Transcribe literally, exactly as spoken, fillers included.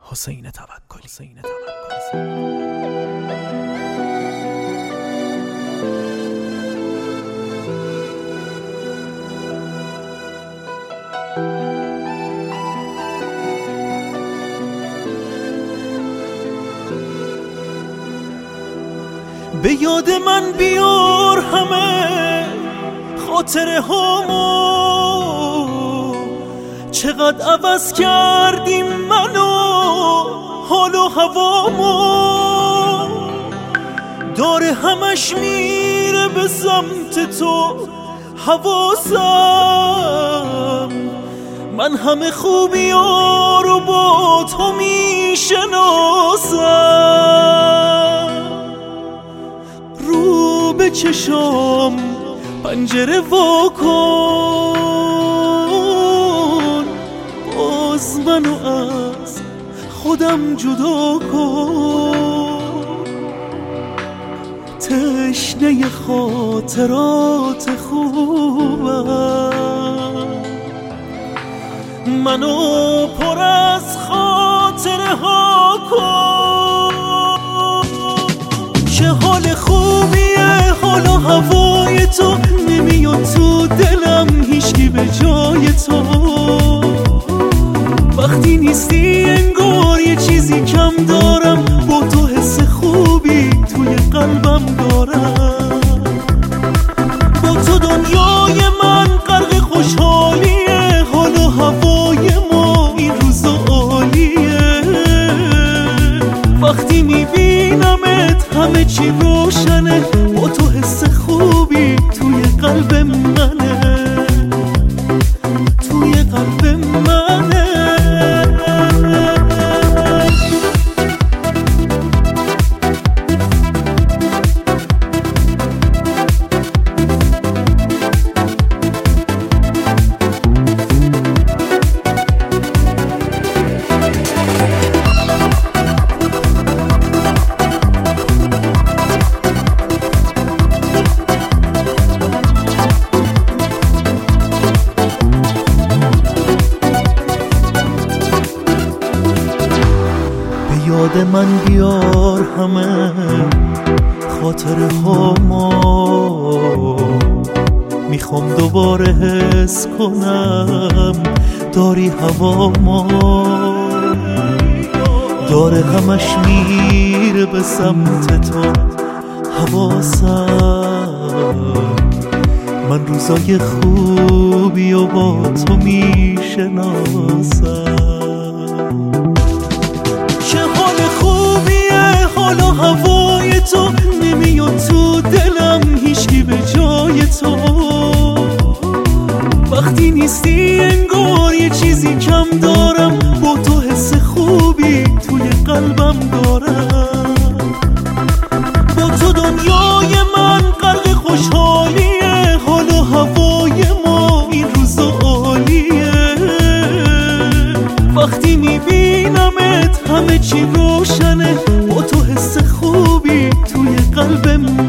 حسین توکلی. حسین توکلی. به یاد من بیار همه خاطره هامو، چقدر عوض کردیم منو حال و هوامو. داره همش میره به سمت تو حواسم، من همه خوبی‌ها رو با تو میشناسم. رو به چشام پنجره وا کن، باز منو از خودم جدا کن. تشنه خاطرات خوبم، منو پر از خاطره ها کن. چه حال خوبیه حال و هوای تو، نمیاد تو دلم هیچکی به جای تو. وقتی نیستی انگار یه چیزی کم دارم، با تو حس خوبی توی قلبم دارم. با تو دنیای من غرق خوشحالیه، حال و هوای ما این روزا عالیه. وقتی میبینمت همه چی روشنه، با تو حس خوبی توی قلب منه، توی قلب منه. یاد من بیار همه خاطره هامو، میخوام دوباره حس کنم داری هوامو. داره همش میره به سمت تو حواسم، من روزای خوبی و با تو میشناسم. حال و هوای تو، نمیاد تو دلم هیچکی به جای تو. وقتی نیستی انگار یه چیزی کم دارم، با تو حس خوبی توی قلبم دارم. با تو دنیای من غرق خوشحالیه، حال و هوای ما این روزا عالیه. وقتی میبینمت همه چی روشنه، با تو حس خوبی توی قلب من